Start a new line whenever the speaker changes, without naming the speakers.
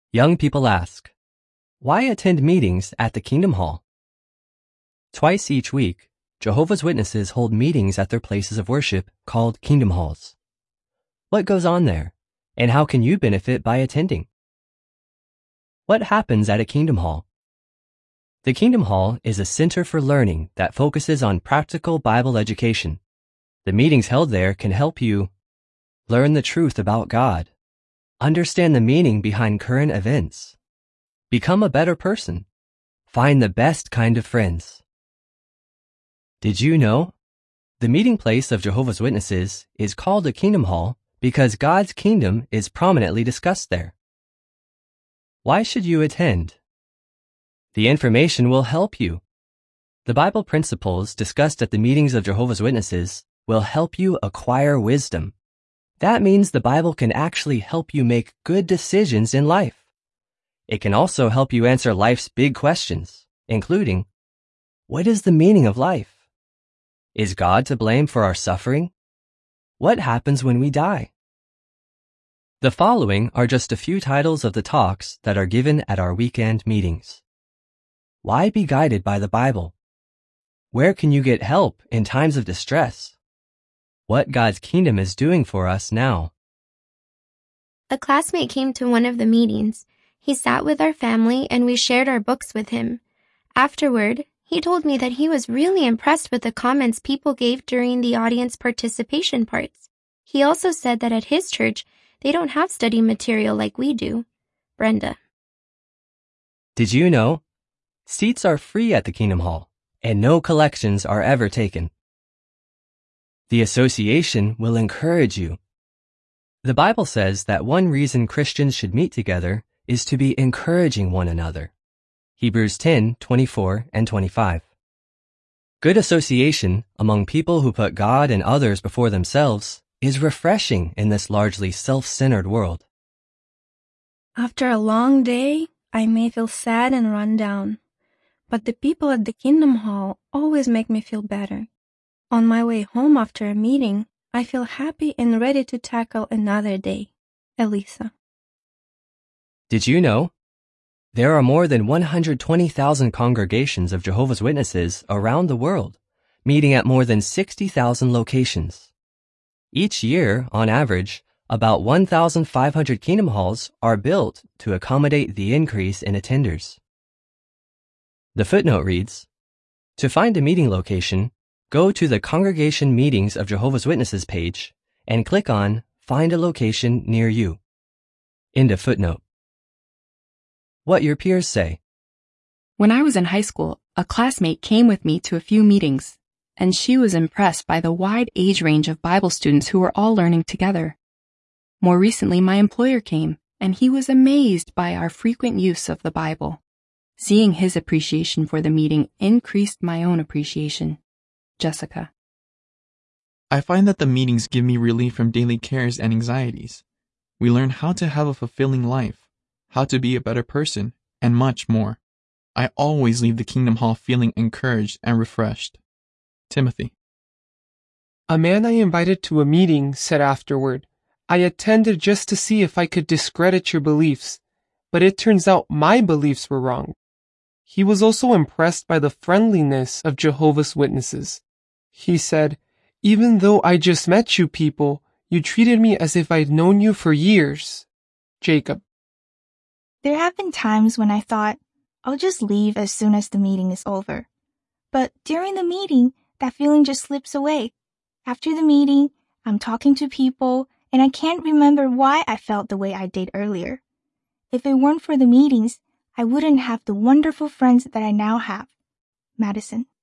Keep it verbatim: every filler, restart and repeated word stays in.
Young people ask, why attend meetings at the Kingdom Hall? Twice each week, Jehovah's Witnesses hold meetings at their places of worship called Kingdom Halls. What goes on there, and how can you benefit by attending? What happens at a Kingdom Hall? The Kingdom Hall is a center for learning that focuses on practical Bible education. The meetings held there can help you learn the truth about God, understand the meaning behind current events, become a better person, find the best kind of friends. Did you know? The meeting place of Jehovah's Witnesses is called a Kingdom Hall because God's kingdom is prominently discussed there. Why should you attend? The information will help you. The Bible principles discussed at the meetings of Jehovah's Witnesses will help you acquire wisdom. That means the Bible can actually help you make good decisions in life. It can also help you answer life's big questions, including, what is the meaning of life? Is God to blame for our suffering? What happens when we die? The following are just a few titles of the talks that are given at our weekend meetings. Why be guided by the Bible? Where can you get help in times of distress? What God's kingdom is doing for us now.
A classmate came to one of the meetings. He sat with our family and we shared our books with him. Afterward, he told me that he was really impressed with the comments people gave during the audience participation parts. He also said that at his church, they don't have study material like we do. Brenda.
Did you know? Seats are free at the Kingdom Hall, and no collections are ever taken. The association will encourage you. The Bible says that one reason Christians should meet together is to be encouraging one another. Hebrews ten, twenty-four and twenty-five. Good association among people who put God and others before themselves is refreshing in this largely self-centered world.
After a long day, I may feel sad and run down, but the people at the Kingdom Hall always make me feel better. On my way home after a meeting, I feel happy and ready to tackle another day. Elisa.
Did you know? There are more than one hundred twenty thousand congregations of Jehovah's Witnesses around the world, meeting at more than sixty thousand locations. Each year, on average, about one thousand five hundred Kingdom Halls are built to accommodate the increase in attenders. The footnote reads, to find a meeting location, go to the Congregation Meetings of Jehovah's Witnesses page and click on Find a Location Near You. End of footnote. What your peers say.
When I was in high school, a classmate came with me to a few meetings, and she was impressed by the wide age range of Bible students who were all learning together. More recently, my employer came, and he was amazed by our frequent use of the Bible. Seeing his appreciation for the meeting increased my own appreciation. Jessica.
I find that the meetings give me relief from daily cares and anxieties. We learn how to have a fulfilling life, how to be a better person, and much more. I always leave the Kingdom Hall feeling encouraged and refreshed. Timothy.
A man I invited to a meeting said afterward, I attended just to see if I could discredit your beliefs, but it turns out my beliefs were wrong. He was also impressed by the friendliness of Jehovah's Witnesses. He said, even though I just met you people, you treated me as if I'd known you for years. Jacob.
There have been times when I thought, I'll just leave as soon as the meeting is over. But during the meeting, that feeling just slips away. After the meeting, I'm talking to people, and I can't remember why I felt the way I did earlier. If it weren't for the meetings, I wouldn't have the wonderful friends that I now have. Madison.